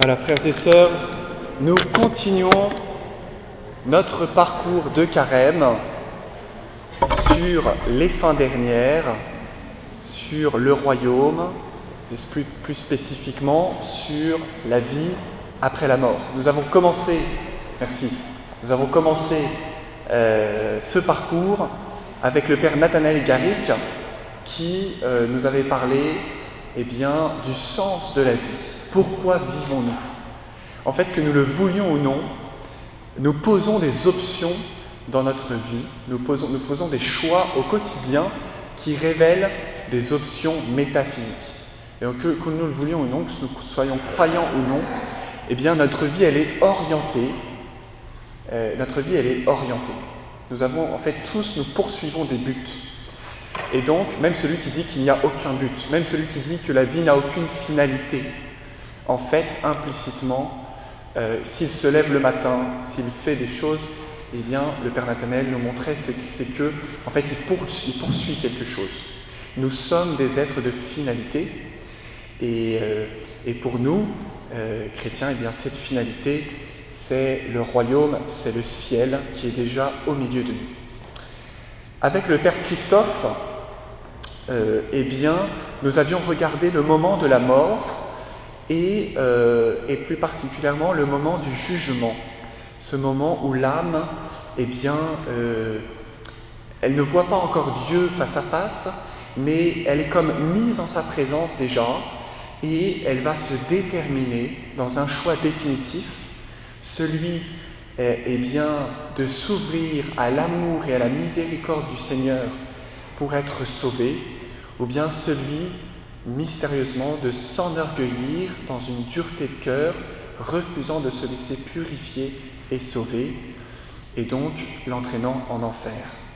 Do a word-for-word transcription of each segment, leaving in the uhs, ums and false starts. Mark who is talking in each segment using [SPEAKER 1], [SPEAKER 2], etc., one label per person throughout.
[SPEAKER 1] Voilà, frères et sœurs, nous continuons notre parcours de carême sur les fins dernières, sur le royaume, et plus, plus spécifiquement sur la vie après la mort. Nous avons commencé, merci, nous avons commencé euh, ce parcours avec le père Nathanaël Garrick qui euh, nous avait parlé eh bien, du sens de la vie. Pourquoi vivons-nous? En fait, que nous le voulions ou non, nous posons des options dans notre vie, nous, posons, nous faisons des choix au quotidien qui révèlent des options métaphysiques. Et que, que nous le voulions ou non, que nous soyons croyants ou non, eh bien notre vie elle est orientée. Euh, notre vie elle est orientée. Nous avons en fait tous, nous poursuivons des buts. Et donc, même celui qui dit qu'il n'y a aucun but, même celui qui dit que la vie n'a aucune finalité, en fait, implicitement, euh, s'il se lève le matin, s'il fait des choses, eh bien, le père Nathanaël nous montrait, c'est, c'est que, en fait, il poursuit, il poursuit quelque chose. Nous sommes des êtres de finalité, et, euh, et pour nous, euh, chrétiens, eh bien, cette finalité, c'est le royaume, c'est le ciel qui est déjà au milieu de nous. Avec le père Christophe, euh, eh bien, nous avions regardé le moment de la mort et, euh, et plus particulièrement le moment du jugement. Ce moment où l'âme, eh bien, euh, elle ne voit pas encore Dieu face à face, mais elle est comme mise en sa présence déjà et elle va se déterminer dans un choix définitif, celui eh bien, de s'ouvrir à l'amour et à la miséricorde du Seigneur pour être sauvé, ou bien celui, mystérieusement, de s'enorgueillir dans une dureté de cœur, refusant de se laisser purifier et sauver, et donc l'entraînant en enfer.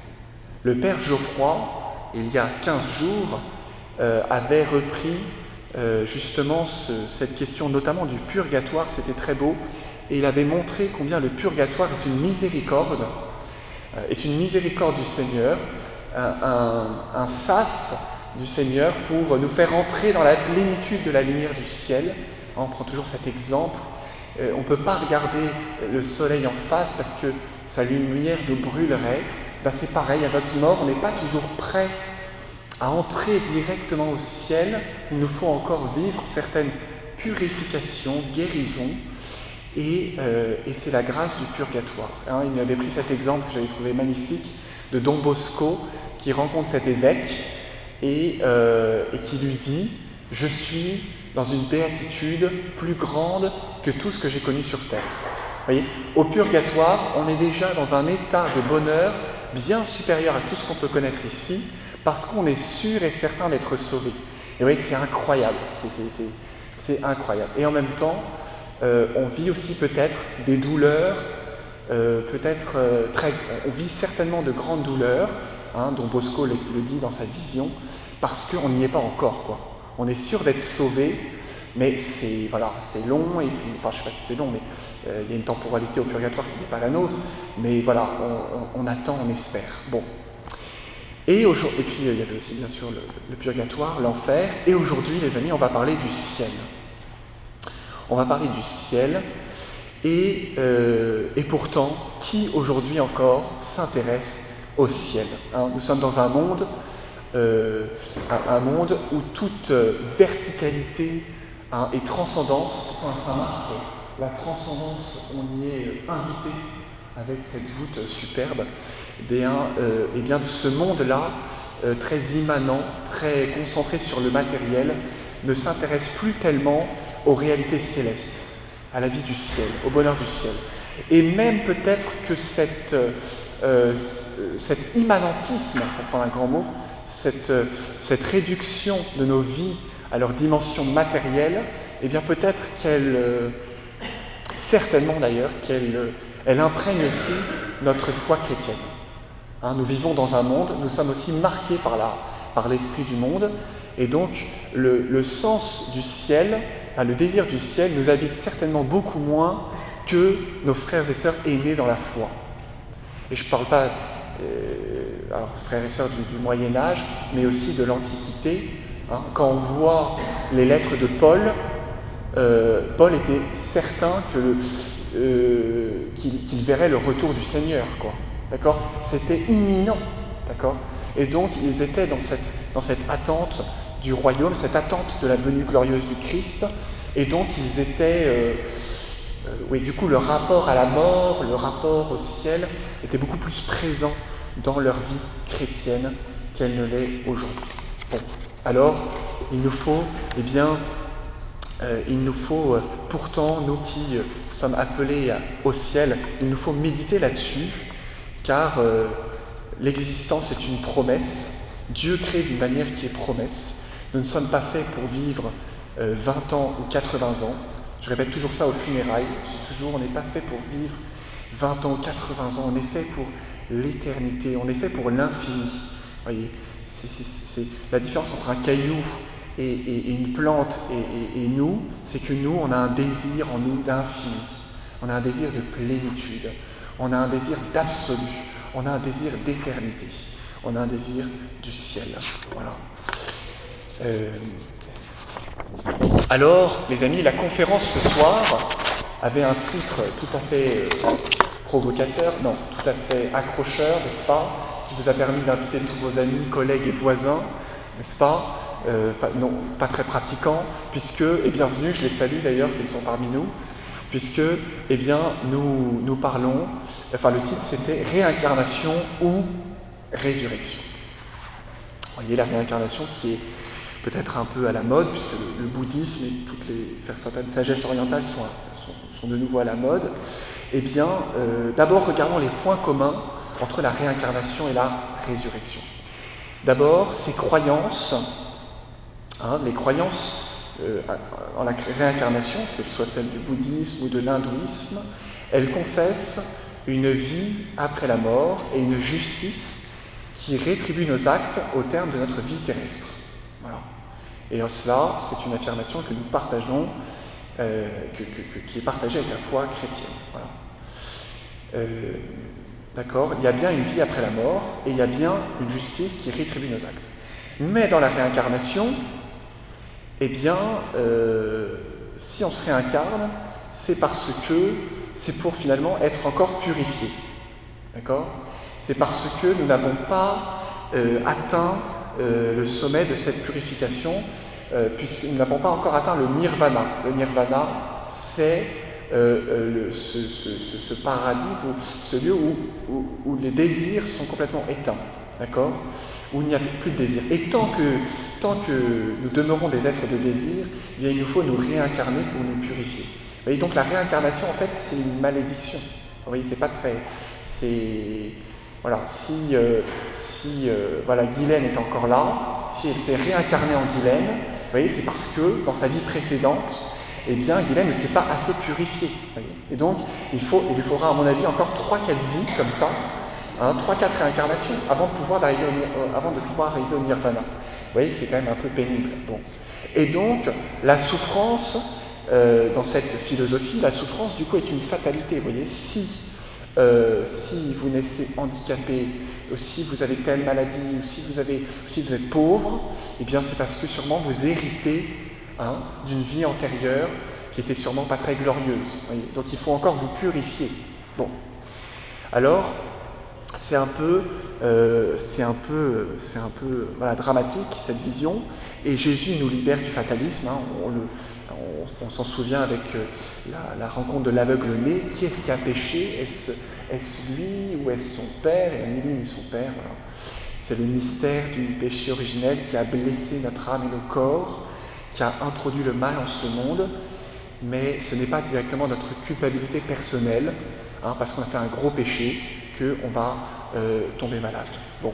[SPEAKER 1] Le père Geoffroy, il y a quinze jours, euh, avait repris euh, justement ce, cette question, notamment du purgatoire, c'était très beau, et il avait montré combien le purgatoire est une miséricorde, euh, est une miséricorde du Seigneur, un, un, un sas du Seigneur pour nous faire entrer dans la plénitude de la lumière du ciel. On prend toujours cet exemple. Euh, on ne peut pas regarder le soleil en face parce que sa lumière nous brûlerait. Ben, c'est pareil, à notre mort, on n'est pas toujours prêt à entrer directement au ciel. Il nous faut encore vivre certaines purifications, guérisons. Et, euh, et c'est la grâce du purgatoire. Hein, il m'avait pris cet exemple que j'avais trouvé magnifique de Don Bosco qui rencontre cet évêque et, euh, et qui lui dit « Je suis dans une béatitude plus grande que tout ce que j'ai connu sur terre. » Vous voyez, au purgatoire, on est déjà dans un état de bonheur bien supérieur à tout ce qu'on peut connaître ici parce qu'on est sûr et certain d'être sauvé. Et vous voyez, c'est incroyable, c'est, c'est, c'est, c'est incroyable. Et en même temps, Euh, on vit aussi peut-être des douleurs, euh, peut-être euh, très, on vit certainement de grandes douleurs, hein, dont Bosco le, le dit dans sa vision, parce qu'on n'y est pas encore, quoi. On est sûr d'être sauvé, mais c'est voilà, c'est long, et puis, enfin je sais pas si c'est long, mais euh, il y a une temporalité au purgatoire qui n'est pas la nôtre, mais voilà, on, on, on attend, on espère. Bon. Et, et puis il y avait aussi bien sûr le, le purgatoire, l'enfer, et aujourd'hui les amis, on va parler du ciel. On va parler du ciel, et, euh, et pourtant, qui aujourd'hui encore s'intéresse au ciel, hein? Nous sommes dans un monde, euh, un, un monde où toute verticalité, hein, et transcendance, point Saint-Marc, la transcendance, on y est invité avec cette voûte superbe, eh bien, euh, eh bien de ce monde-là, euh, très immanent, très concentré sur le matériel, ne s'intéresse plus tellement aux réalités célestes, à la vie du ciel, au bonheur du ciel. Et même peut-être que cette, euh, cet immanentisme, pour prendre un grand mot, cette, cette réduction de nos vies à leur dimension matérielle, eh bien peut-être qu'elle, euh, certainement d'ailleurs, qu'elle elle imprègne aussi notre foi chrétienne. Hein, nous vivons dans un monde, nous sommes aussi marqués par, la, par l'esprit du monde, et donc le, le sens du ciel, le désir du ciel nous habite certainement beaucoup moins que nos frères et sœurs aînés dans la foi. Et je ne parle pas, euh, alors frères et sœurs du, du Moyen-Âge, mais aussi de l'Antiquité. Hein. Quand on voit les lettres de Paul, euh, Paul était certain que, euh, qu'il, qu'il verrait le retour du Seigneur, quoi. D'accord ? C'était imminent, d'accord ? Et donc, ils étaient dans cette, dans cette attente du royaume, cette attente de la venue glorieuse du Christ, et donc ils étaient, euh, euh, oui, du coup, le rapport à la mort, le rapport au ciel, était beaucoup plus présent dans leur vie chrétienne qu'elle ne l'est aujourd'hui. Bon, alors, il nous faut, eh bien, euh, il nous faut, euh, pourtant, nous qui euh, sommes appelés au ciel, il nous faut méditer là-dessus, car euh, l'existence est une promesse. Dieu crée d'une manière qui est promesse. Nous ne sommes pas faits pour vivre euh, vingt ans ou quatre-vingts ans. Je répète toujours ça aux funérailles. Je dis toujours, on n'est pas fait pour vivre vingt ans ou quatre-vingts ans. On est fait pour l'éternité. On est fait pour l'infini. Voyez, c'est, c'est, c'est la différence entre un caillou et, et, et une plante et, et, et nous, c'est que nous, on a un désir en nous d'infini. On a un désir de plénitude. On a un désir d'absolu. On a un désir d'éternité. On a un désir du ciel. Voilà. Euh... Alors, les amis, la conférence ce soir avait un titre tout à fait euh, provocateur, non, tout à fait accrocheur, n'est-ce pas, qui vous a permis d'inviter tous vos amis, collègues et voisins, n'est-ce pas, euh, pas non, pas très pratiquants, puisque, et bienvenue, je les salue d'ailleurs s'ils sont parmi nous, puisque, eh bien, nous, nous parlons, enfin le titre c'était « Réincarnation ou résurrection ». Vous voyez, la réincarnation qui est peut-être un peu à la mode, puisque le, le bouddhisme et toutes les certaines sagesses orientales sont, sont, sont de nouveau à la mode. Eh bien, euh, d'abord, regardons les points communs entre la réincarnation et la résurrection. D'abord, ces croyances, hein, les croyances euh, en la réincarnation, qu'elles soient celles du bouddhisme ou de l'hindouisme, elles confessent une vie après la mort et une justice qui rétribue nos actes au terme de notre vie terrestre. Voilà. Et cela, c'est une affirmation que nous partageons, euh, que, que, que, qui est partagée avec la foi chrétienne. Voilà. Euh, d'accord ? Il y a bien une vie après la mort, et il y a bien une justice qui rétribue nos actes. Mais dans la réincarnation, eh bien, euh, si on se réincarne, c'est parce que c'est pour finalement être encore purifié. D'accord ? C'est parce que nous n'avons pas euh, atteint euh, le sommet de cette purification, euh, puisque nous n'avons pas encore atteint le nirvana. Le nirvana, c'est euh, euh, le, ce, ce, ce, ce paradis, ou ce lieu où, où, où les désirs sont complètement éteints, d'accord ? Où il n'y a plus de désirs. Et tant que, tant que nous demeurons des êtres de désir, eh bien, il nous faut nous réincarner pour nous purifier. Vous voyez, donc la réincarnation, en fait, c'est une malédiction. Vous voyez, c'est pas très... C'est... Voilà, si, euh, si euh, voilà, Guylaine est encore là, si elle s'est réincarnée en Guylaine, vous voyez, c'est parce que dans sa vie précédente, eh bien, Guylaine ne s'est pas assez purifiée. Voyez. Et donc, il, faut, il lui faudra, à mon avis, encore trois quatre vies comme ça, hein, trois quatre réincarnations, avant de, pouvoir arriver au, euh, avant de pouvoir arriver au nirvana. Vous voyez, c'est quand même un peu pénible. Bon. Et donc, la souffrance, euh, dans cette philosophie, la souffrance, du coup, est une fatalité. Vous voyez, si... Euh, si vous naissez handicapé, ou si vous avez telle maladie, ou si vous, avez, ou si vous êtes pauvre, eh bien c'est parce que sûrement vous héritez hein, d'une vie antérieure qui était sûrement pas très glorieuse. Voyez. Donc il faut encore vous purifier. Bon. Alors, c'est un peu, euh, c'est un peu, c'est un peu voilà, dramatique cette vision, et Jésus nous libère du fatalisme. Hein, on le, On, on s'en souvient avec euh, la, la rencontre de l'aveugle-né. Qui est-ce qui a péché ? Est-ce, est-ce lui ou est-ce son père ? Et ni lui ni son père. Voilà. C'est le mystère du péché originel qui a blessé notre âme et nos corps, qui a introduit le mal en ce monde. Mais ce n'est pas directement notre culpabilité personnelle, hein, parce qu'on a fait un gros péché, qu'on va euh, tomber malade. Bon.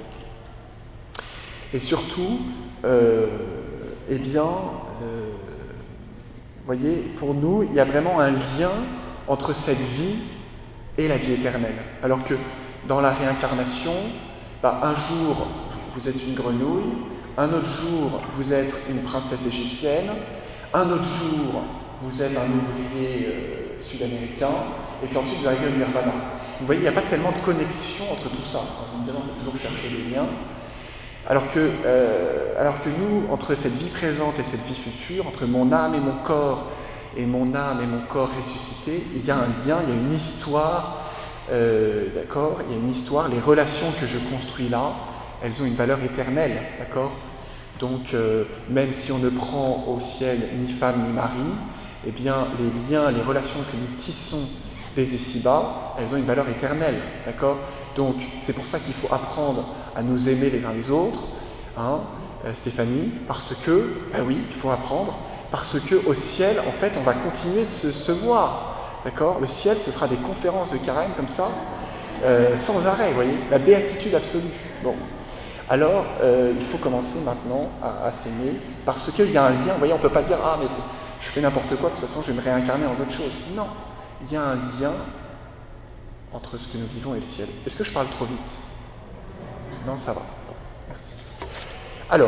[SPEAKER 1] Et surtout, euh, eh bien... Euh, Vous voyez, pour nous, il y a vraiment un lien entre cette vie et la vie éternelle. Alors que dans la réincarnation, bah, un jour, vous êtes une grenouille, un autre jour, vous êtes une princesse égyptienne, un autre jour, vous êtes un ouvrier euh, sud-américain, et puis ensuite vous arrivez au nirvana. Vous voyez, il n'y a pas tellement de connexion entre tout ça. On me demande de toujours chercher des liens. Alors que, euh, alors que nous, entre cette vie présente et cette vie future, entre mon âme et mon corps, et mon âme et mon corps ressuscités, il y a un lien, il y a une histoire, euh, d'accord? Il y a une histoire, les relations que je construis là, elles ont une valeur éternelle, d'accord? Donc, euh, même si on ne prend au ciel ni femme ni mari, eh bien, les liens, les relations que nous tissons dès ici-bas, elles ont une valeur éternelle, d'accord? Donc, c'est pour ça qu'il faut apprendre à nous aimer les uns les autres, hein, euh, Stéphanie, parce que, ben oui, il faut apprendre, parce qu'au ciel, en fait, on va continuer de se, se voir, d'accord? Le ciel, ce sera des conférences de carême comme ça, euh, sans arrêt, vous voyez, la béatitude absolue. Bon. Alors, euh, il faut commencer maintenant à, à s'aimer, parce qu'il y a un lien, vous voyez, on ne peut pas dire « Ah, mais je fais n'importe quoi, de toute façon, je vais me réincarner en autre chose. » Non, il y a un lien entre ce que nous vivons et le ciel. Est-ce que je parle trop vite? Non, ça va. Bon, merci. Alors,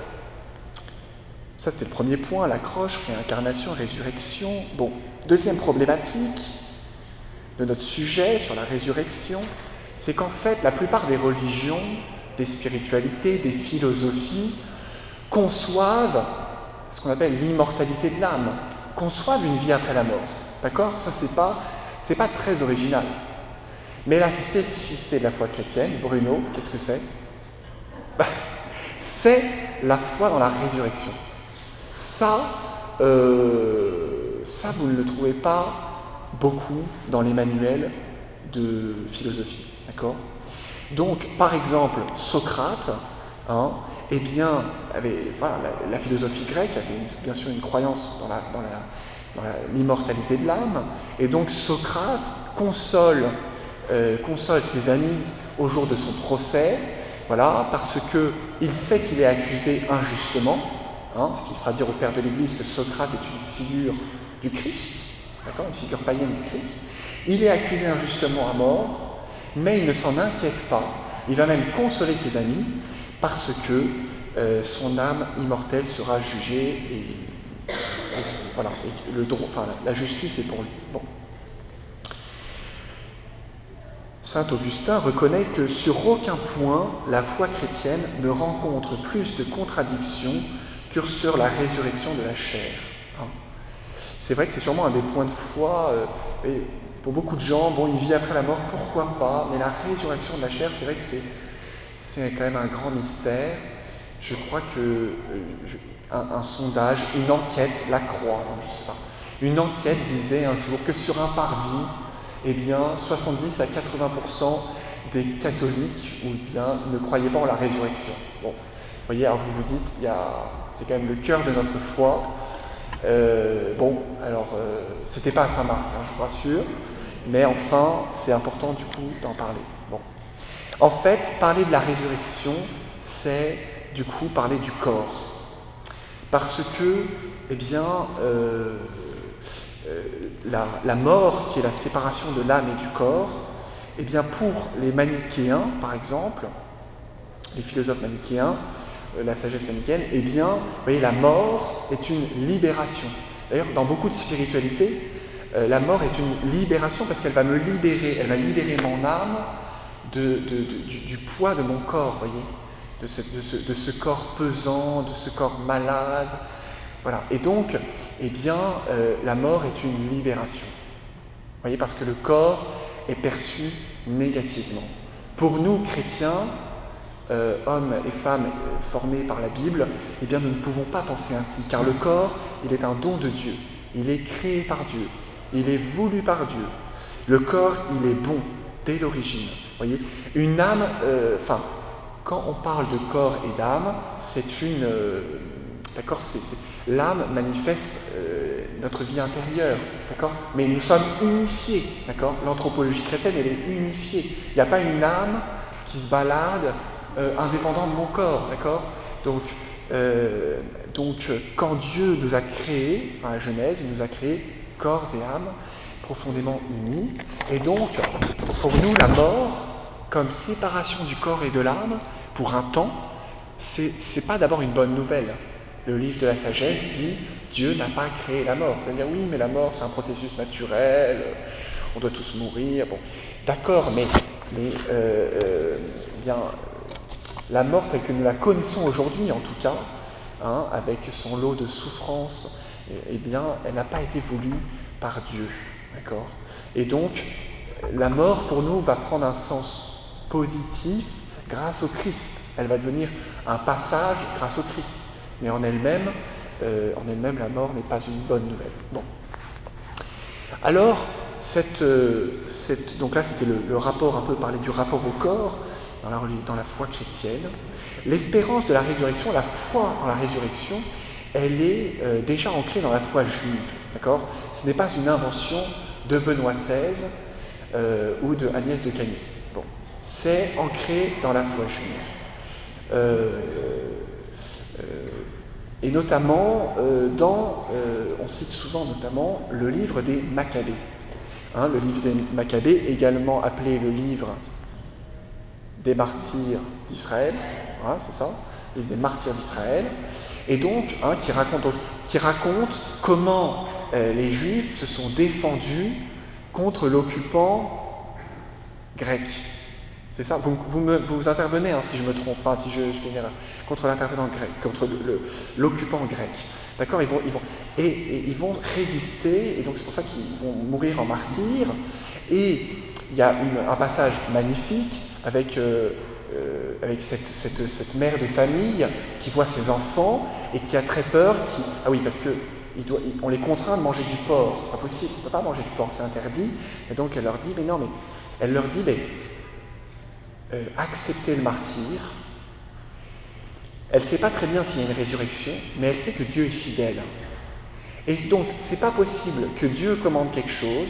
[SPEAKER 1] ça c'était le premier point, la croche, réincarnation, résurrection. Bon, deuxième problématique de notre sujet sur la résurrection, c'est qu'en fait, la plupart des religions, des spiritualités, des philosophies, conçoivent ce qu'on appelle l'immortalité de l'âme, conçoivent une vie après la mort. D'accord? Ça, c'est pas, c'est pas très original. Mais la spécificité de la foi chrétienne, Bruno, qu'est-ce que c'est? Bah, c'est la foi dans la résurrection. Ça, euh, ça, vous ne le trouvez pas beaucoup dans les manuels de philosophie. D'accord? Donc, par exemple, Socrate, hein, eh bien, avait, voilà, la, la philosophie grecque avait une, bien sûr une croyance dans, la, dans, la, dans la, l'immortalité de l'âme, et donc Socrate console, euh, console ses amis au jour de son procès, voilà, parce qu'il sait qu'il est accusé injustement, hein, ce qui fera dire au père de l'Église que Socrate est une figure du Christ, d'accord, une figure païenne du Christ. Il est accusé injustement à mort, mais il ne s'en inquiète pas. Il va même consoler ses amis parce que euh, son âme immortelle sera jugée et, et voilà, et le droit, enfin, la justice est pour lui. Bon. Saint Augustin reconnaît que sur aucun point la foi chrétienne ne rencontre plus de contradictions que sur la résurrection de la chair. Hein. C'est vrai que c'est sûrement un des points de foi. Euh, et, Pour beaucoup de gens, bon, une vie après la mort, pourquoi pas, mais la résurrection de la chair, c'est vrai que c'est, c'est quand même un grand mystère. Je crois que euh, je, un, un sondage, une enquête, la Croix, non, je sais pas, une enquête disait un jour que sur un parvis, eh bien, soixante-dix à quatre-vingts pour cent des catholiques ou bien, ne croyaient pas en la résurrection. Bon, vous voyez, alors vous vous dites, il y a, c'est quand même le cœur de notre foi. Euh, bon, alors, euh, c'était pas à Saint-Marc, hein, je vous rassure. Mais enfin, c'est important du coup d'en parler. Bon. En fait, parler de la résurrection, c'est du coup parler du corps. Parce que, eh bien, euh, euh, la, la mort, qui est la séparation de l'âme et du corps, eh bien, pour les manichéens, par exemple, les philosophes manichéens, euh, la sagesse manichéenne, eh bien, vous voyez, la mort est une libération. D'ailleurs, dans beaucoup de spiritualités, Euh, la mort est une libération parce qu'elle va me libérer, elle va libérer mon âme de, de, de, du, du poids de mon corps, voyez, de ce, de, ce, de ce corps pesant, de ce corps malade. Voilà. Et donc, eh bien, euh, la mort est une libération. Vous voyez, parce que le corps est perçu négativement. Pour nous, chrétiens, euh, hommes et femmes euh, formés par la Bible, eh bien, nous ne pouvons pas penser ainsi, car le corps, il est un don de Dieu. Il est créé par Dieu. Il est voulu par Dieu. Le corps, il est bon dès l'origine. Voyez, une âme, enfin, euh, quand on parle de corps et d'âme, c'est une, euh, d'accord, c'est, c'est, l'âme manifeste euh, notre vie intérieure, d'accord, mais nous sommes unifiés, d'accord. L'anthropologie chrétienne, elle est unifiée. Il n'y a pas une âme qui se balade euh, indépendante de mon corps, d'accord. Donc, euh, donc, quand Dieu nous a créés, dans la Genèse, il nous a créés corps et âme profondément unis. Et donc, pour nous, la mort, comme séparation du corps et de l'âme, pour un temps, c'est, c'est pas d'abord une bonne nouvelle. Le livre de la sagesse dit « Dieu n'a pas créé la mort ». Vous allez dire « Oui, mais la mort, c'est un processus naturel, on doit tous mourir. » Bon, d'accord, mais, mais euh, euh, bien, la mort telle que nous la connaissons aujourd'hui, en tout cas, hein, avec son lot de souffrances, eh bien, elle n'a pas été voulue par Dieu. D'accord ? Et donc, la mort pour nous va prendre un sens positif grâce au Christ. Elle va devenir un passage grâce au Christ. Mais en elle-même, euh, en elle-même, la mort n'est pas une bonne nouvelle. Bon. Alors, cette, euh, cette, donc là, c'était le, le rapport, un peu parler du rapport au corps dans la, dans la foi chrétienne. L'espérance de la résurrection, la foi en la résurrection, elle est euh, déjà ancrée dans la foi juive. D'accord ? Ce n'est pas une invention de Benoît seize euh, ou de Agnès de Cagny. Bon. C'est ancré dans la foi juive. Euh, euh, et notamment, euh, dans, euh, on cite souvent notamment le livre des Maccabées. Hein, le livre des Maccabées, également appelé le livre des martyrs d'Israël, hein, c'est ça, le livre des martyrs d'Israël, et donc hein, qui, raconte, qui raconte comment euh, les Juifs se sont défendus contre l'occupant grec. C'est ça, vous, vous, me, vous intervenez hein, si je me trompe, enfin, si je, je fais une erreur, contre l'intervenant grec, contre le, le, l'occupant grec. D'accord, ils vont, ils vont, et, et ils vont résister, et donc c'est pour ça qu'ils vont mourir en martyrs. Et il y a une, un passage magnifique avec, euh, euh, avec cette, cette, cette mère de famille qui voit ses enfants et qui a très peur. Qui, ah oui, parce qu'on les contraint de manger du porc. Pas possible, on ne peut pas manger du porc, c'est interdit. Et donc elle leur dit, mais non, mais elle leur dit, mais Euh, accepter le martyr. Elle ne sait pas très bien s'il y a une résurrection, mais elle sait que Dieu est fidèle. Et donc, c'est pas possible que Dieu commande quelque chose,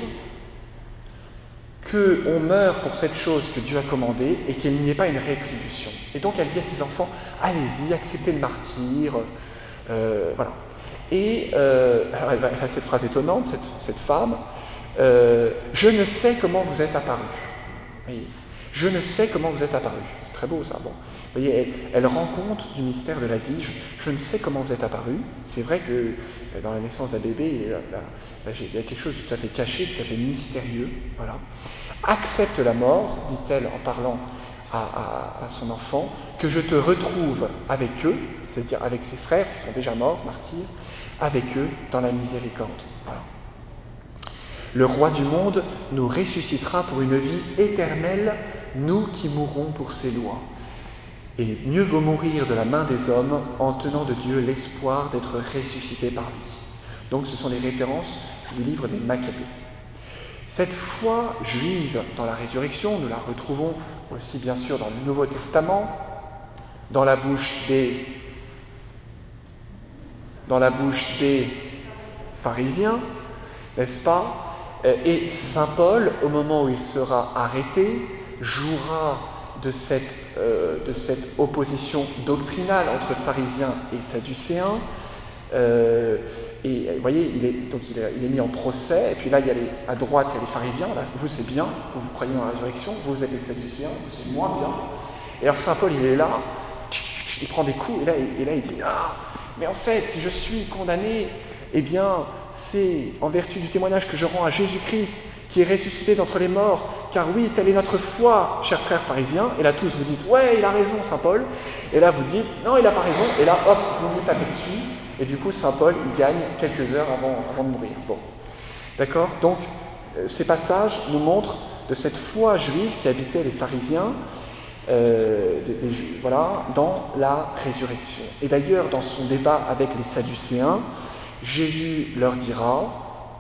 [SPEAKER 1] qu'on meure pour cette chose que Dieu a commandée et qu'il n'y ait pas une rétribution. Et donc, elle dit à ses enfants, allez-y, acceptez le martyr. Euh, voilà. Et euh, alors elle a cette phrase étonnante, cette, cette femme, euh, je ne sais comment vous êtes apparu. Voyez. Je ne sais comment vous êtes apparu. C'est très beau ça. Bon. Vous voyez, elle, elle rend compte du mystère de la vie. Je, je ne sais comment vous êtes apparu. C'est vrai que dans la naissance d'un bébé, là, là, là, il y a quelque chose de tout à fait caché, tout à fait mystérieux. Voilà. Accepte la mort, dit-elle en parlant à, à, à son enfant, que je te retrouve avec eux, c'est-à-dire avec ses frères qui sont déjà morts, martyrs, avec eux dans la miséricorde. Voilà. Le roi du monde nous ressuscitera pour une vie éternelle, nous qui mourrons pour ses lois. Et mieux vaut mourir de la main des hommes en tenant de Dieu l'espoir d'être ressuscité par lui. Donc ce sont les références du livre des Maccabées. Cette foi juive dans la résurrection, nous la retrouvons aussi bien sûr dans le Nouveau Testament, dans la bouche des, dans la bouche des pharisiens, n'est-ce pas ? Et saint Paul, au moment où il sera arrêté, jouera de cette, euh, de cette opposition doctrinale entre pharisiens et sadducéens. Euh, et vous voyez, il est, donc il est, il est mis en procès, et puis là, il y a les, à droite, il y a les pharisiens, là, vous c'est bien, vous, vous croyez dans la résurrection, vous, vous êtes les sadducéens, vous c'est moins bien. Et alors saint Paul, il est là, il prend des coups, et là, et là il dit, ah, mais en fait, si je suis condamné, eh bien, c'est en vertu du témoignage que je rends à Jésus-Christ, qui est ressuscité d'entre les morts, car oui, telle est notre foi, chers frères pharisiens. Et là, tous vous dites, ouais, il a raison, saint Paul. Et là, vous dites, non, il n'a pas raison. Et là, hop, vous vous tapez dessus. Et du coup, saint Paul, il gagne quelques heures avant, avant de mourir. Bon, d'accord ? Donc, euh, ces passages nous montrent de cette foi juive qui habitait les pharisiens, euh, des, des, voilà, dans la résurrection. Et d'ailleurs, dans son débat avec les sadducéens, Jésus leur dira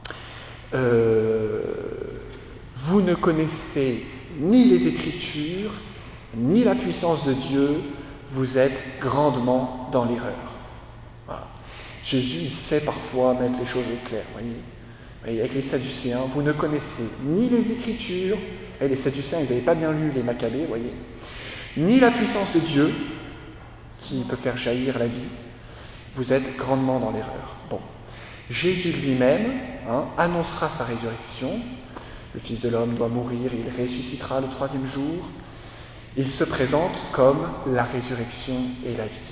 [SPEAKER 1] euh, « Vous ne connaissez ni les Écritures, ni la puissance de Dieu, vous êtes grandement dans l'erreur. » Voilà. Jésus il sait parfois mettre les choses au clair. Voyez, voyez, avec les Sadducéens, vous ne connaissez ni les Écritures, et les Sadducéens, ils n'avaient pas bien lu les Maccabées, voyez, ni la puissance de Dieu, qui peut faire jaillir la vie. Vous êtes grandement dans l'erreur. Bon. Jésus lui-même hein, annoncera sa résurrection. Le Fils de l'homme doit mourir, il ressuscitera le troisième jour. Il se présente comme la résurrection et la vie.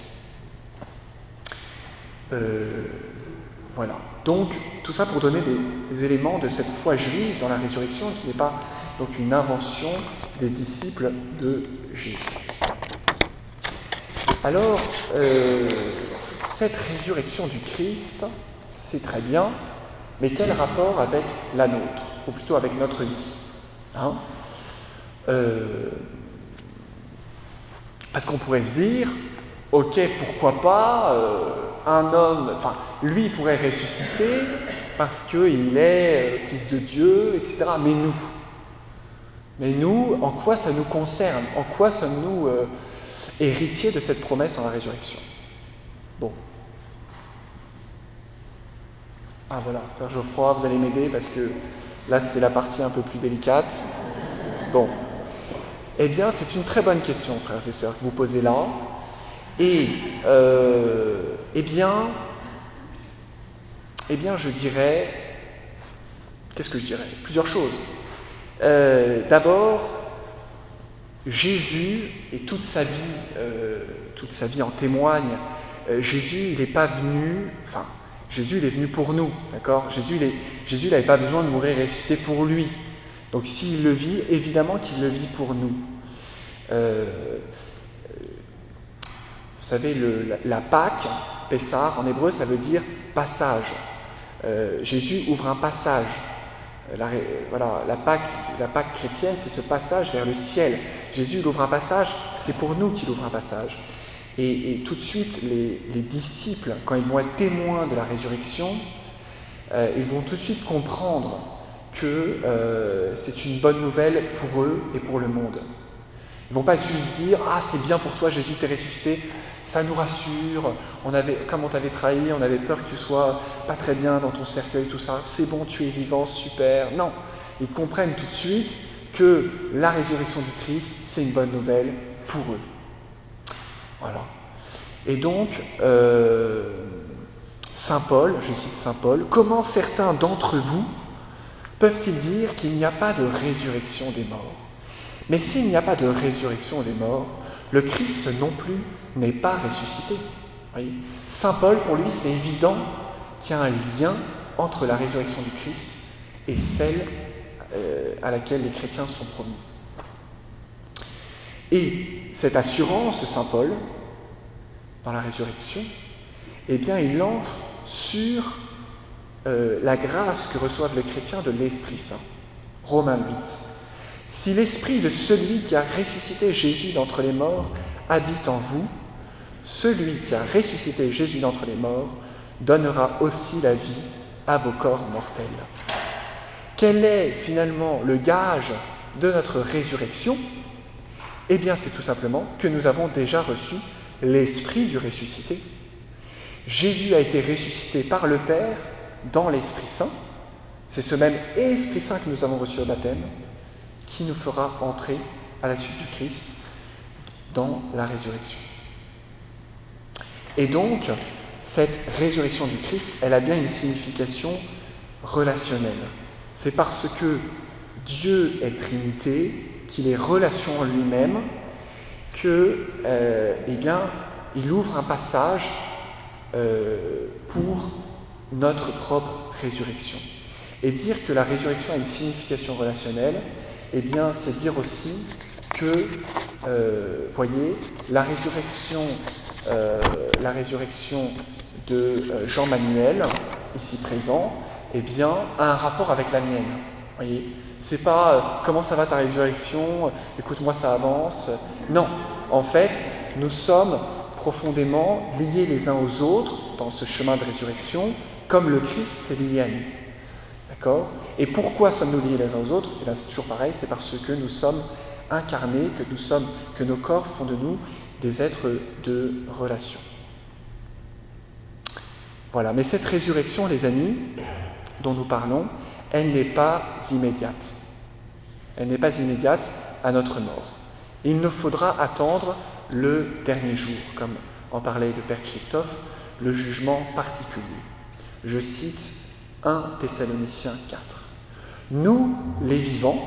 [SPEAKER 1] Euh, voilà. Donc, tout ça pour donner des, des éléments de cette foi juive dans la résurrection, qui n'est pas donc une invention des disciples de Jésus. Alors, euh, cette résurrection du Christ, c'est très bien, mais quel rapport avec la nôtre, ou plutôt avec notre vie, hein? euh, Parce qu'on pourrait se dire, ok, pourquoi pas, euh, un homme, enfin, lui il pourrait ressusciter parce qu'il est euh, fils de Dieu, et cetera. Mais nous, mais nous, en quoi ça nous concerne? En quoi sommes-nous euh, héritiers de cette promesse en la résurrection? Bon. Ah voilà, Père Geoffroy, vous allez m'aider parce que là c'est la partie un peu plus délicate. Bon. Eh bien, c'est une très bonne question, frères et sœurs, que vous posez là. Et, euh, eh bien, eh bien, je dirais, qu'est-ce que je dirais? Plusieurs choses. Euh, d'abord, Jésus, et toute sa vie, euh, toute sa vie en témoigne, euh, Jésus, il n'est pas venu, enfin, Jésus, il est venu pour nous, d'accord? Jésus, il est, Jésus n'avait pas besoin de mourir et ressusciter pour lui. Donc, s'il le vit, évidemment qu'il le vit pour nous. Euh, vous savez, le, la, la Pâque, Pessah, en hébreu, ça veut dire passage. Euh, Jésus ouvre un passage. La, voilà, la Pâque, la Pâque chrétienne, c'est ce passage vers le ciel. Jésus il ouvre un passage, c'est pour nous qu'il ouvre un passage. Et, et tout de suite, les, les disciples, quand ils vont être témoins de la résurrection, euh, ils vont tout de suite comprendre que euh, c'est une bonne nouvelle pour eux et pour le monde. Ils ne vont pas juste dire « Ah, c'est bien pour toi, Jésus t'est ressuscité, ça nous rassure, on avait, comme on t'avait trahi, on avait peur que tu sois pas très bien dans ton cercueil, tout ça, c'est bon, tu es vivant, super. » Non, ils comprennent tout de suite que la résurrection du Christ, c'est une bonne nouvelle pour eux. Voilà. Et donc, euh, Saint Paul, je cite Saint Paul, « Comment certains d'entre vous peuvent-ils dire qu'il n'y a pas de résurrection des morts ? Mais s'il n'y a pas de résurrection des morts, le Christ non plus n'est pas ressuscité. » Voyez, Saint Paul, pour lui, c'est évident qu'il y a un lien entre la résurrection du Christ et celle euh, à laquelle les chrétiens sont promis. Et cette assurance de Saint Paul, dans la résurrection, eh bien, il ancre sur euh, la grâce que reçoivent les chrétiens de l'Esprit Saint. Romains huit. Si l'esprit de celui qui a ressuscité Jésus d'entre les morts habite en vous, celui qui a ressuscité Jésus d'entre les morts donnera aussi la vie à vos corps mortels. Quel est finalement le gage de notre résurrection? Eh bien, c'est tout simplement que nous avons déjà reçu l'esprit du ressuscité. Jésus a été ressuscité par le Père dans l'Esprit Saint. C'est ce même Esprit Saint que nous avons reçu au baptême qui nous fera entrer à la suite du Christ dans la résurrection. Et donc, cette résurrection du Christ, elle a bien une signification relationnelle. C'est parce que Dieu est Trinité, qu'il est relation en lui-même, que, euh, eh bien, il ouvre un passage euh, pour notre propre résurrection. Et dire que la résurrection a une signification relationnelle, eh bien, c'est dire aussi que, euh, voyez, la résurrection, euh, la résurrection de euh, Jean-Manuel, ici présent, eh bien, a un rapport avec la mienne. Voyez, c'est pas euh, comment ça va ta résurrection, écoute-moi, ça avance. Non, en fait, nous sommes profondément liés les uns aux autres dans ce chemin de résurrection, comme le Christ s'est lié à nous. D'accord ? Et pourquoi sommes-nous liés les uns aux autres ? Et bien, c'est toujours pareil, c'est parce que nous sommes incarnés, que nous sommes, que nos corps font de nous des êtres de relation. Voilà, mais cette résurrection, les amis, dont nous parlons, elle n'est pas immédiate. Elle n'est pas immédiate à notre mort. Il nous faudra attendre le dernier jour, comme en parlait le Père Christophe, le jugement particulier. Je cite premier Thessaloniciens quatre. Nous, les vivants,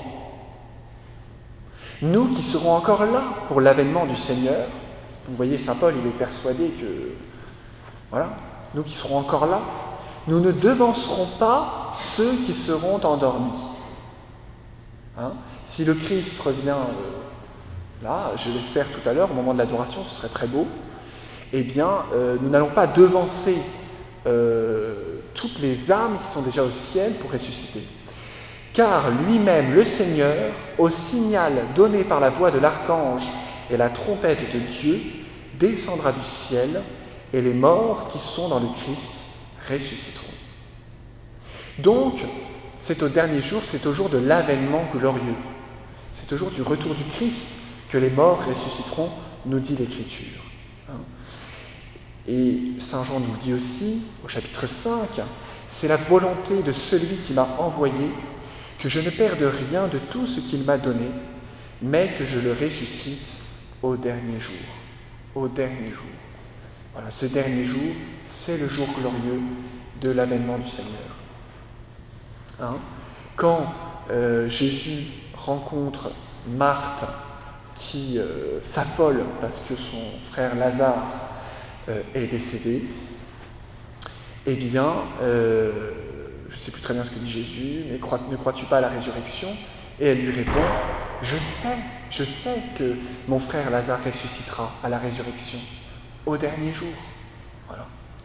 [SPEAKER 1] nous qui serons encore là pour l'avènement du Seigneur, vous voyez, Saint Paul, il est persuadé que, voilà, nous qui serons encore là, nous ne devancerons pas ceux qui seront endormis. Hein? Si le Christ revient euh, là, je l'espère tout à l'heure, au moment de l'adoration, ce serait très beau, eh bien, euh, nous n'allons pas devancer euh, toutes les âmes qui sont déjà au ciel pour ressusciter. Car lui-même, le Seigneur, au signal donné par la voix de l'archange et la trompette de Dieu, descendra du ciel, et les morts qui sont dans le Christ ressusciteront. Donc, c'est au dernier jour, c'est au jour de l'avènement glorieux. C'est au jour du retour du Christ que les morts ressusciteront, nous dit l'Écriture. Et Saint Jean nous dit aussi, au chapitre cinq, c'est la volonté de celui qui m'a envoyé que je ne perde rien de tout ce qu'il m'a donné, mais que je le ressuscite au dernier jour. Au dernier jour. Voilà, ce dernier jour, c'est le jour glorieux de l'avènement du Seigneur. Hein? Quand euh, Jésus rencontre Marthe qui euh, s'affole parce que son frère Lazare euh, est décédé, eh bien, euh, je ne sais plus très bien ce que dit Jésus, mais crois, ne crois-tu pas à la résurrection? Et elle lui répond, je sais, je sais que mon frère Lazare ressuscitera à la résurrection, au dernier jour. Voilà.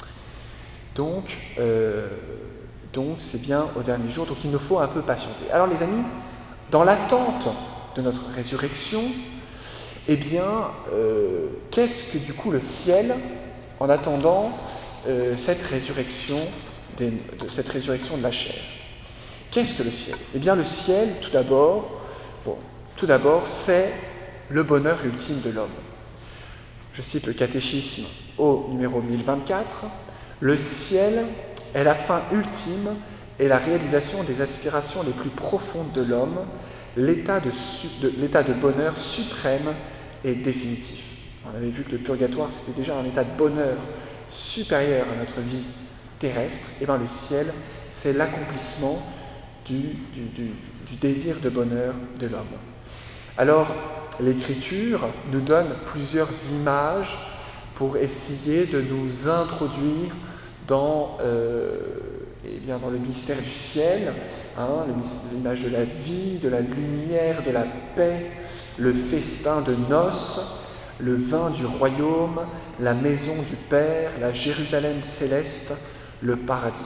[SPEAKER 1] Donc, euh, donc c'est bien au dernier jour, donc il nous faut un peu patienter. Alors les amis, dans l'attente de notre résurrection, eh bien, euh, qu'est-ce que du coup le ciel, en attendant euh, cette résurrection, des, de cette résurrection de la chair? Qu'est-ce que le ciel? Eh bien, le ciel, tout d'abord, bon, tout d'abord, c'est le bonheur ultime de l'homme. Je cite le catéchisme au numéro mille vingt-quatre. Le ciel est la fin ultime et la réalisation des aspirations les plus profondes de l'homme, l'état de, de, l'état de bonheur suprême et définitif. On avait vu que le purgatoire, c'était déjà un état de bonheur supérieur à notre vie terrestre. Et bien le ciel, c'est l'accomplissement du, du, du, du désir de bonheur de l'homme. Alors, l'Écriture nous donne plusieurs images pour essayer de nous introduire dans, euh, eh bien, dans le mystère du ciel, hein, l'image de la vie, de la lumière, de la paix, le festin de noces, le vin du royaume, la maison du Père, la Jérusalem céleste, le paradis.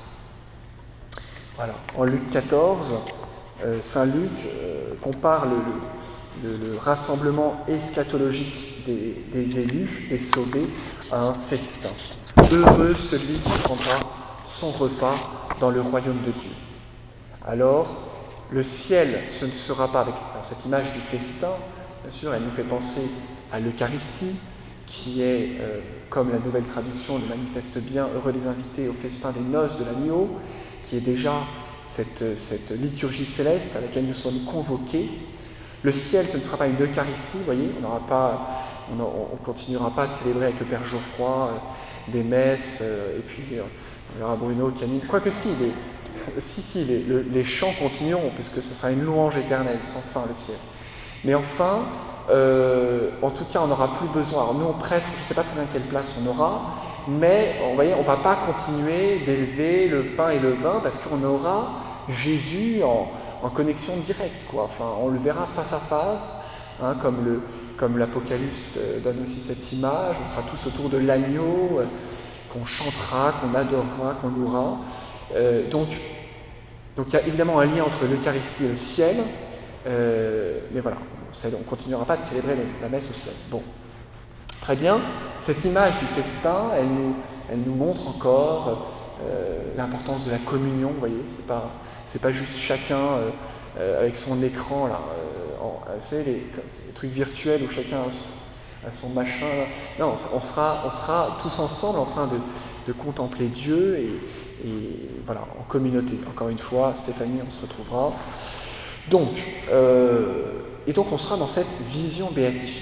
[SPEAKER 1] Voilà. En Luc quatorze, euh, Saint Luc euh, compare le, le, le rassemblement eschatologique des, des élus, des sauvés, à un festin. Heureux celui qui prendra son repas dans le royaume de Dieu. Alors, le ciel, ce ne sera pas avec alors, cette image du festin, bien sûr, elle nous fait penser à l'Eucharistie, qui est, euh, comme la nouvelle traduction le manifeste bien, heureux les invités au festin des noces de l'agneau, qui est déjà cette, cette liturgie céleste à laquelle nous sommes convoqués. Le ciel, ce ne sera pas une Eucharistie, vous voyez, on n'aura pas, on ne continuera pas de célébrer avec le Père Geoffroy euh, des messes, euh, et puis euh, on verra Bruno qui anime. Quoique si, les, si, si les, le, les chants continueront, puisque ce sera une louange éternelle, sans fin, le ciel. Mais enfin, euh, en tout cas, on n'aura plus besoin. Alors nous, on prêtre, je ne sais pas très bien quelle place on aura, mais vous voyez, on ne va pas continuer d'élever le pain et le vin parce qu'on aura Jésus en, en connexion directe, quoi. Enfin, on le verra face à face, hein, comme, le, comme l'Apocalypse euh, donne aussi cette image. On sera tous autour de l'agneau, euh, qu'on chantera, qu'on adorera, qu'on louera. Euh, donc, donc il y a évidemment un lien entre l'Eucharistie et le ciel, euh, mais voilà, on ne continuera pas de célébrer la messe au ciel. Bon. Très bien, cette image du festin, elle nous, elle nous montre encore euh, l'importance de la communion, vous voyez, c'est pas, c'est pas juste chacun euh, euh, avec son écran, là, euh, en, vous savez, les, les trucs virtuels où chacun a son machin, là. Non, on sera, on sera tous ensemble en train de, de contempler Dieu et, et voilà, en communauté. Encore une fois, Stéphanie, on se retrouvera. Donc, euh, et donc on sera dans cette vision béatifique.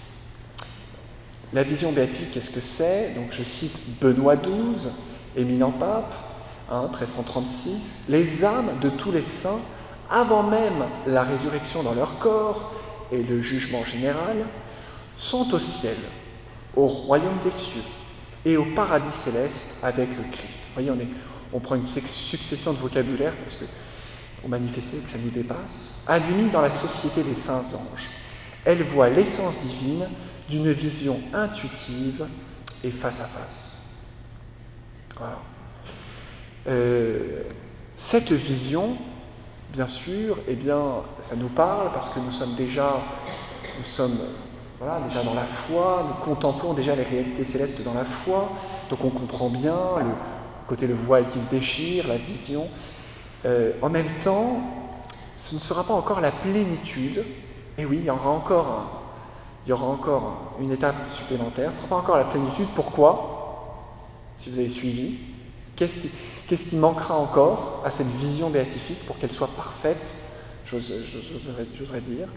[SPEAKER 1] La vision béatifique, qu'est-ce que c'est? Donc je cite Benoît douze, éminent pape, hein, treize cent trente-six. Les âmes de tous les saints, avant même la résurrection dans leur corps et le jugement général, sont au ciel, au royaume des cieux et au paradis céleste avec le Christ. Vous voyez, on, est, on prend une succession de vocabulaire parce que on manifestait que ça nous dépasse. Admis dans la société des saints anges, elle voit l'essence divine d'une vision intuitive et face à face. Voilà. Euh, cette vision, bien sûr, eh bien, ça nous parle parce que nous sommes déjà, nous sommes, voilà, déjà dans la foi, nous contemplons déjà les réalités célestes dans la foi, donc on comprend bien le côté le voile qui se déchire, la vision. Euh, en même temps, ce ne sera pas encore la plénitude, et oui, il y aura encore, un, il y aura encore une étape supplémentaire, ce ne sera pas encore la plénitude. Pourquoi? Si vous avez suivi, qu'est-ce qui, qu'est-ce qui manquera encore à cette vision béatifique pour qu'elle soit parfaite, j'oserais, j'oserais dire?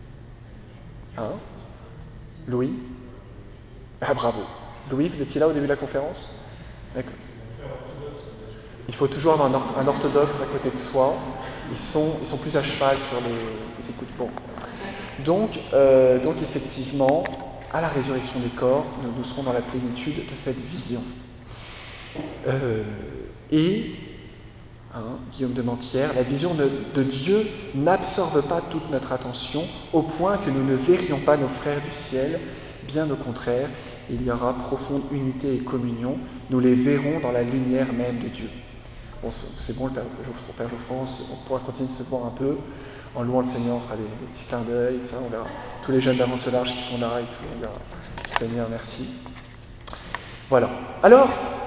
[SPEAKER 1] Hein? Louis? Ah, bravo. Louis, vous étiez là au début de la conférence? D'accord. Il faut toujours avoir un orthodoxe à côté de soi. Ils sont, ils sont plus à cheval sur les, les écoutes. Bon. Donc, euh, donc, effectivement, à la résurrection des corps, nous, nous serons dans la plénitude de cette vision. Euh, et, hein, Guillaume de Mentière, la vision de, de Dieu n'absorbe pas toute notre attention au point que nous ne verrions pas nos frères du ciel. Bien au contraire, il y aura profonde unité et communion. Nous les verrons dans la lumière même de Dieu. Bon, c'est bon, le Père Geoffroy, Père Geoffroy, on pourra continuer de se voir un peu. En louant le Seigneur, on fera des, des petits clins d'œil, ça, on verra. Tous les jeunes d'avance large qui sont là et tout, on verra. Seigneur, merci. Voilà. Alors,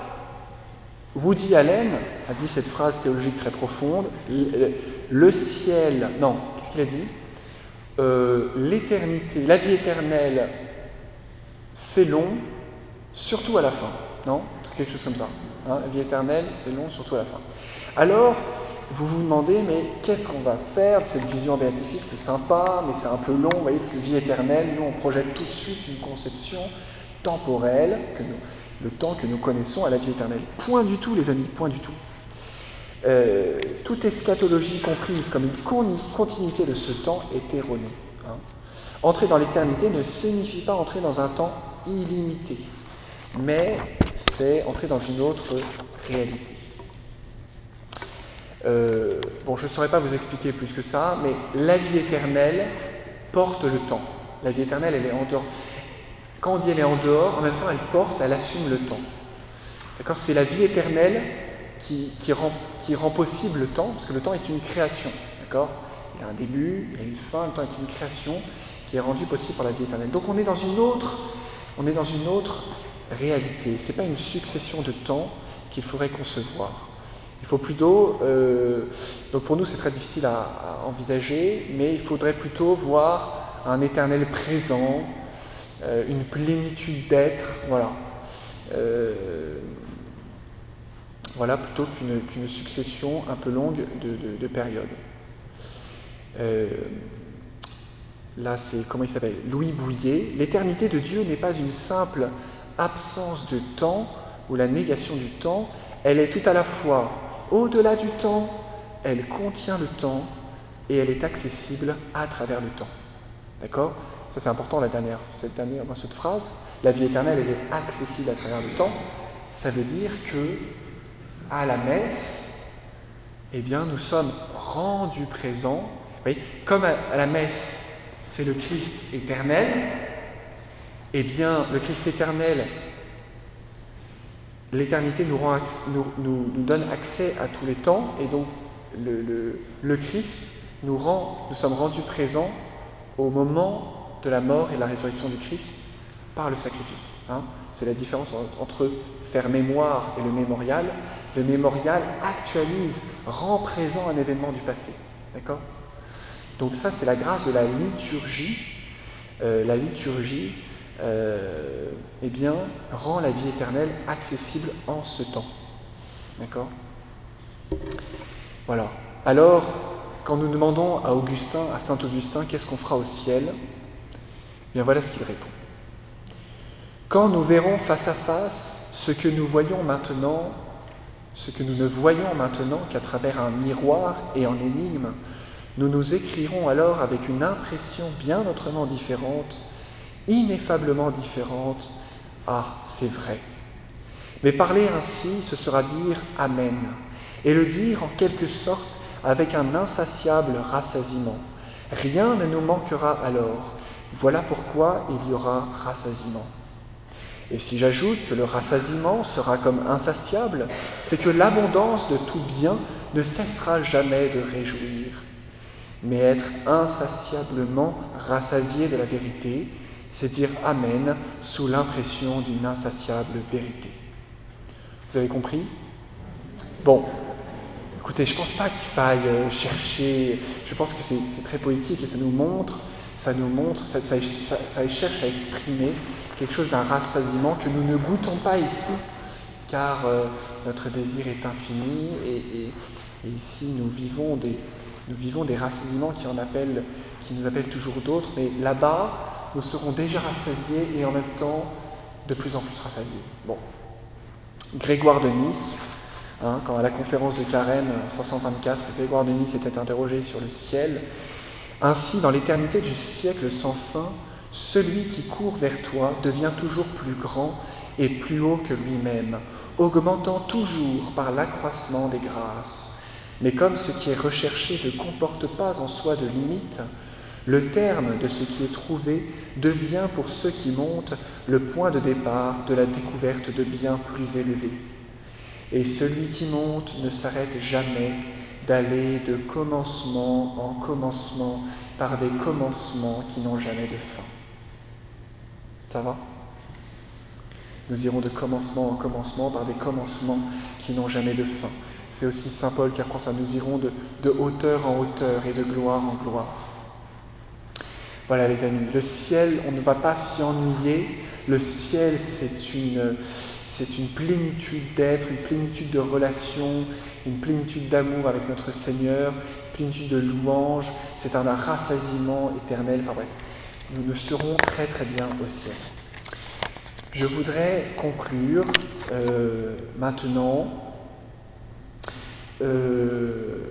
[SPEAKER 1] Woody Allen a dit cette phrase théologique très profonde. Le ciel, non, qu'est-ce qu'il a dit? euh, L'éternité, la vie éternelle, c'est long, surtout à la fin. Non? Quelque chose comme ça. Hein, la vie éternelle, c'est long, surtout à la fin. Alors, vous vous demandez, mais qu'est-ce qu'on va faire de cette vision béatifique? C'est sympa, mais c'est un peu long. Vous voyez, parce que vie éternelle, nous, on projette tout de suite une conception temporelle, que nous, le temps que nous connaissons à la vie éternelle. Point du tout, les amis, point du tout. Euh, toute eschatologie comprise comme une continuité de ce temps est erronée. Hein. Entrer dans l'éternité ne signifie pas entrer dans un temps illimité, mais c'est entrer dans une autre réalité. Euh, bon, je ne saurais pas vous expliquer plus que ça, mais la vie éternelle porte le temps. La vie éternelle, elle est en dehors. Quand on dit elle est en dehors, en même temps, elle porte, elle assume le temps. D'accord? C'est la vie éternelle qui, qui, rend, qui rend possible le temps, parce que le temps est une création. D'accord? Il y a un début, il y a une fin, le temps est une création qui est rendue possible par la vie éternelle. Donc on est dans une autre, on est dans une autre réalité. Ce n'est pas une succession de temps qu'il faudrait concevoir. Il faut plutôt, euh, donc pour nous c'est très difficile à, à envisager, mais il faudrait plutôt voir un éternel présent, euh, une plénitude d'être, voilà. Euh, voilà plutôt qu'une, qu'une succession un peu longue de, de, de périodes. Euh, là c'est, comment il s'appelle? Louis Bouillet. L'éternité de Dieu n'est pas une simple absence de temps ou la négation du temps, elle est tout à la fois au-delà du temps, elle contient le temps et elle est accessible à travers le temps. D'accord? Ça c'est important, la dernière, cette dernière cette phrase. La vie éternelle, elle est accessible à travers le temps. Ça veut dire que à la messe, eh bien, nous sommes rendus présents. Vous voyez, comme à la messe, c'est le Christ éternel, eh bien, le Christ éternel, l'éternité nous, rend, nous, nous, nous donne accès à tous les temps, et donc le, le, le Christ nous rend, nous sommes rendus présents au moment de la mort et de la résurrection du Christ par le sacrifice. Hein. C'est la différence entre faire mémoire et le mémorial. Le mémorial actualise, rend présent un événement du passé. D'accord? Donc ça, c'est la grâce de la liturgie. Euh, la liturgie Euh, eh bien, rend la vie éternelle accessible en ce temps. D'accord? Voilà. Alors, quand nous demandons à Augustin, à saint Augustin, qu'est-ce qu'on fera au ciel? Eh bien, voilà ce qu'il répond. Quand nous verrons face à face ce que nous voyons maintenant, ce que nous ne voyons maintenant qu'à travers un miroir et en énigme, nous nous écrirons alors avec une impression bien autrement différente, ineffablement différente. Ah, c'est vrai. Mais parler ainsi, ce sera dire Amen, et le dire en quelque sorte avec un insatiable rassasiement. Rien ne nous manquera alors. Voilà pourquoi il y aura rassasiement. Et si j'ajoute que le rassasiement sera comme insatiable, c'est que l'abondance de tout bien ne cessera jamais de réjouir. Mais être insatiablement rassasié de la vérité, c'est dire Amen sous l'impression d'une insatiable vérité. Vous avez compris? Bon, écoutez, je ne pense pas qu'il faille chercher, je pense que c'est, c'est très poétique et ça nous montre, ça nous montre, ça, ça, ça, ça cherche à exprimer quelque chose d'un rassasiement que nous ne goûtons pas ici, car euh, notre désir est infini et, et, et ici nous vivons des, nous vivons des rassasiements qui, en appellent, qui nous appellent toujours d'autres, mais là-bas, nous serons déjà rassasiés et en même temps de plus en plus rassasiés. Bon. Grégoire de Nice, hein, quand à la conférence de Carême cinq cent vingt-quatre, Grégoire de Nice était interrogé sur le ciel. Ainsi, dans l'éternité du siècle sans fin, celui qui court vers toi devient toujours plus grand et plus haut que lui-même, augmentant toujours par l'accroissement des grâces. Mais comme ce qui est recherché ne comporte pas en soi de limite, le terme de ce qui est trouvé devient pour ceux qui montent le point de départ de la découverte de biens plus élevés. Et celui qui monte ne s'arrête jamais d'aller de commencement en commencement par des commencements qui n'ont jamais de fin. Ça va? Nous irons de commencement en commencement par des commencements qui n'ont jamais de fin. C'est aussi saint Paul qui apprend ça. Nous irons de, de hauteur en hauteur et de gloire en gloire. Voilà les amis, le ciel, on ne va pas s'y ennuyer. Le ciel, c'est une, c'est une plénitude d'être, une plénitude de relations, une plénitude d'amour avec notre Seigneur, une plénitude de louanges. C'est un rassasiement éternel. Enfin bref, nous le serons très très bien au ciel. Je voudrais conclure euh, maintenant euh,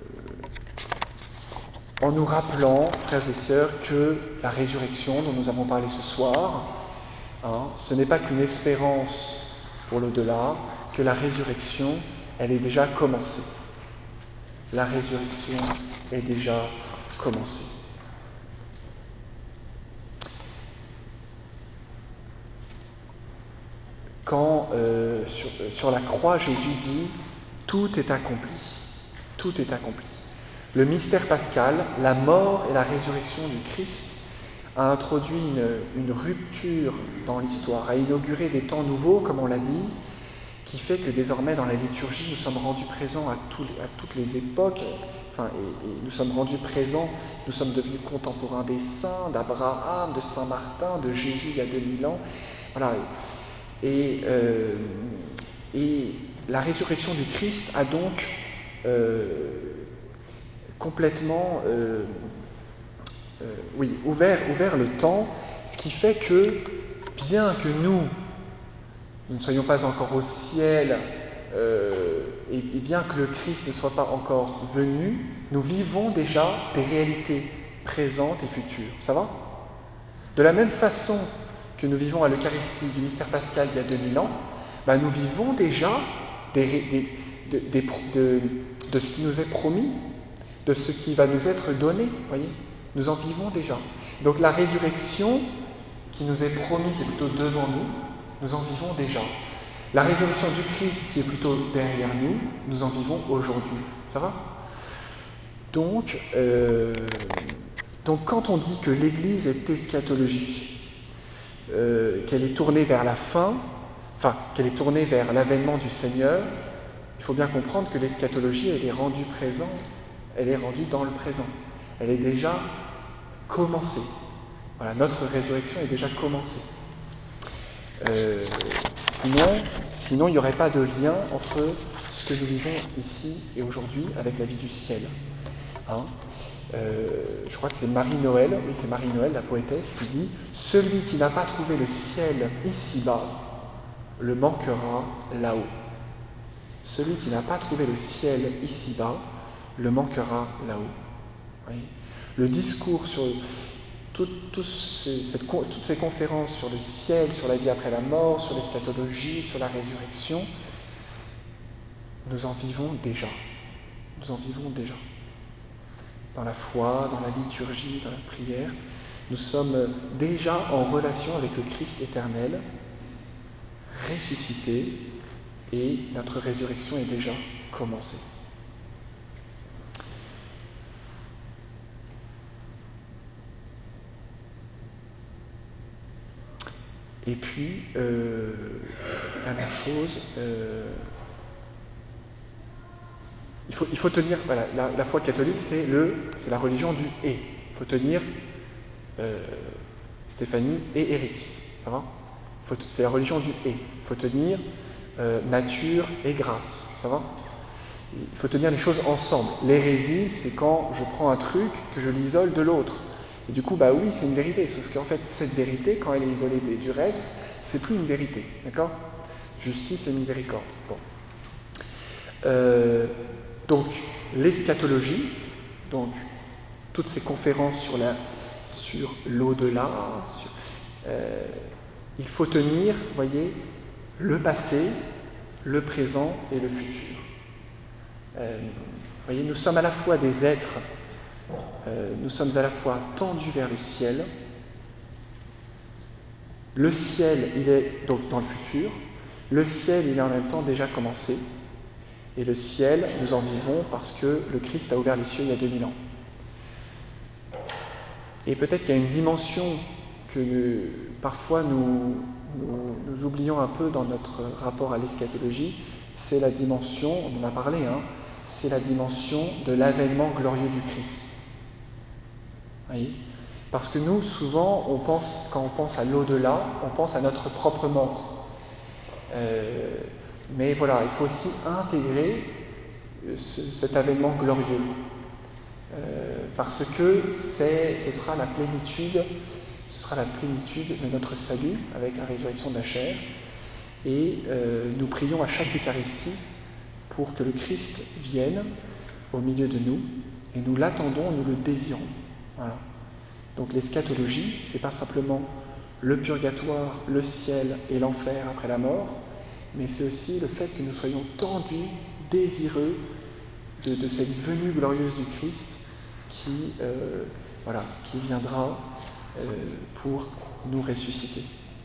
[SPEAKER 1] en nous rappelant, frères et sœurs, que la résurrection dont nous avons parlé ce soir, hein, ce n'est pas qu'une espérance pour l'au-delà, que la résurrection, elle est déjà commencée. La résurrection est déjà commencée. Quand euh, sur, sur la croix, Jésus dit « Tout est accompli, tout est accompli ». Le mystère pascal, la mort et la résurrection du Christ, a introduit une, une rupture dans l'histoire, a inauguré des temps nouveaux, comme on l'a dit, qui fait que désormais dans la liturgie, nous sommes rendus présents à, tout, à toutes les époques, enfin, et, et nous sommes rendus présents, nous sommes devenus contemporains des saints, d'Abraham, de Saint Martin, de Jésus il y a deux mille ans. Voilà. Et, euh, et la résurrection du Christ a donc euh, complètement euh, euh, oui, ouvert, ouvert le temps, ce qui fait que, bien que nous, nous ne soyons pas encore au ciel, euh, et, et bien que le Christ ne soit pas encore venu, nous vivons déjà des réalités présentes et futures. Ça va? De la même façon que nous vivons à l'Eucharistie du mystère pascal il y a deux mille ans, ben nous vivons déjà des, des, de, des, de, de ce qui nous est promis, de ce qui va nous être donné, voyez, nous en vivons déjà. Donc la résurrection qui nous est promise, qui est plutôt devant nous, nous en vivons déjà. La résurrection du Christ qui est plutôt derrière nous, nous en vivons aujourd'hui. Ça va? Donc, euh, donc quand on dit que l'Église est eschatologique, Euh, qu'elle est tournée vers la fin, enfin, qu'elle est tournée vers l'avènement du Seigneur, il faut bien comprendre que l'eschatologie, elle est rendue présente, elle est rendue dans le présent. Elle est déjà commencée. Voilà, notre résurrection est déjà commencée. Euh, sinon, sinon, il n'y aurait pas de lien entre ce que nous vivons ici et aujourd'hui avec la vie du ciel. Hein? Euh, je crois que c'est Marie-Noël, oui c'est Marie-Noël, la poétesse, qui dit « Celui qui n'a pas trouvé le ciel ici-bas, le manquera là-haut. Celui qui n'a pas trouvé le ciel ici-bas, le manquera là-haut. » Oui. Le discours sur tout, tout ces, cette, toutes ces conférences sur le ciel, sur la vie après la mort, sur l'eschatologie, sur la résurrection, nous en vivons déjà. Nous en vivons déjà. Dans la foi, dans la liturgie, dans la prière, nous sommes déjà en relation avec le Christ éternel ressuscité et notre résurrection est déjà commencée. Et puis, euh, dernière chose, euh, il, faut, il faut tenir, voilà, la, la foi catholique, c'est, le, c'est la religion du « et ». Il faut tenir euh, Stéphanie et Éric, ça va ? Faut, c'est la religion du « et ». Il faut tenir euh, nature et grâce, ça va ? Il faut tenir les choses ensemble. L'hérésie, c'est quand je prends un truc que je l'isole de l'autre. Et du coup, bah oui, c'est une vérité, sauf qu'en fait, cette vérité, quand elle est isolée du reste, c'est plus une vérité, d'accord ? Justice et miséricorde. Bon. Euh, donc, l'eschatologie, donc toutes ces conférences sur, la, sur l'au-delà, sur, euh, il faut tenir, vous voyez, le passé, le présent et le futur. Euh, vous voyez, nous sommes à la fois des êtres, euh, nous sommes à la fois tendus vers le ciel. Le ciel, il est donc dans le futur. Le ciel, il est en même temps déjà commencé. Et le ciel, nous en vivons parce que le Christ a ouvert les cieux il y a deux mille ans. Et peut-être qu'il y a une dimension que parfois nous, nous, nous oublions un peu dans notre rapport à l'eschatologie, c'est la dimension, on en a parlé, hein, c'est la dimension de l'avènement glorieux du Christ. Vous voyez ? Parce que nous, souvent, on pense, quand on pense à l'au-delà, on pense à notre propre mort. Euh, mais voilà, il faut aussi intégrer ce, cet avènement glorieux. Euh, parce que c'est, ce sera la plénitude, ce sera la plénitude de notre salut avec la résurrection de la chair. Et euh, nous prions à chaque Eucharistie pour que le Christ vienne au milieu de nous, et nous l'attendons, nous le désirons. Voilà. Donc l'eschatologie, c'est pas simplement le purgatoire, le ciel et l'enfer après la mort, mais c'est aussi le fait que nous soyons tendus, désireux de, de cette venue glorieuse du Christ qui, euh, voilà, qui viendra euh, pour nous ressusciter.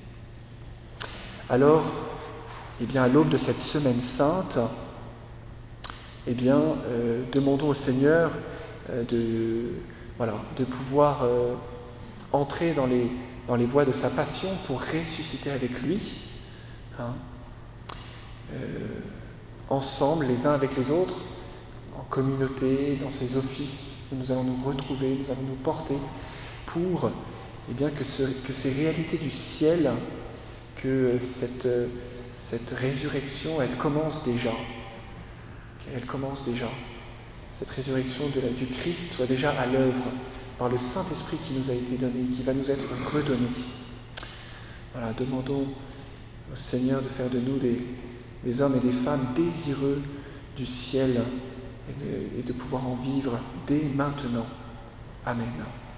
[SPEAKER 1] Alors, eh bien, à l'aube de cette semaine sainte, eh bien, euh, demandons au Seigneur euh, de, voilà, de pouvoir euh, entrer dans les, dans les voies de sa passion pour ressusciter avec lui, hein, euh, ensemble, les uns avec les autres, en communauté, dans ces offices où nous allons nous retrouver, nous allons nous porter pour eh bien, que, ce, que ces réalités du ciel, que cette, cette résurrection, elle commence déjà. Elle commence déjà. Cette résurrection de la, du Christ soit déjà à l'œuvre par le Saint-Esprit qui nous a été donné, qui va nous être redonné. Voilà, demandons au Seigneur de faire de nous des, des hommes et des femmes désireux du ciel et de, et de pouvoir en vivre dès maintenant. Amen.